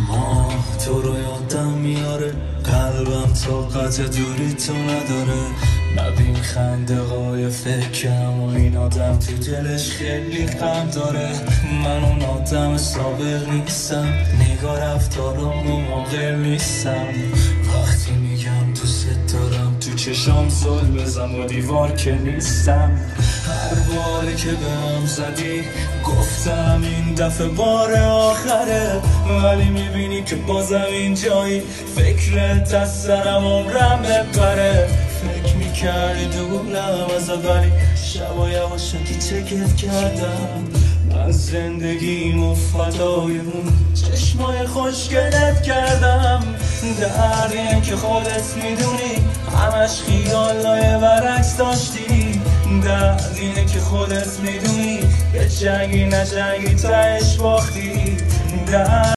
ما تو رو یادم میاره، قلبم طاقت دوری تو نداره. نبین خنده های فکرم و این آدم تو دلش خیلی غم داره. من اون آدم سابق نیستم، نگاه رفتارم و موقع نیستم. وقتی میگم دوست دارم تو چشام زل بزن و دیوار که نیستم. هر باری که بهم زدی گفتم این دفعه بار آخره، ولی میبینی که بازم این جایی فکرت از سرم عمرم ببره. فکر میکردی دورم ازت ولی شبا یواشکی چکت کردم. من زندگیمو فدای اون چشمای خوشگلت کردم. درد اینه که خودت میدونی همش خیالای برعکس داشتی. درد اینه که خودت میدونی یه جنگی نجنگی تهش باختی.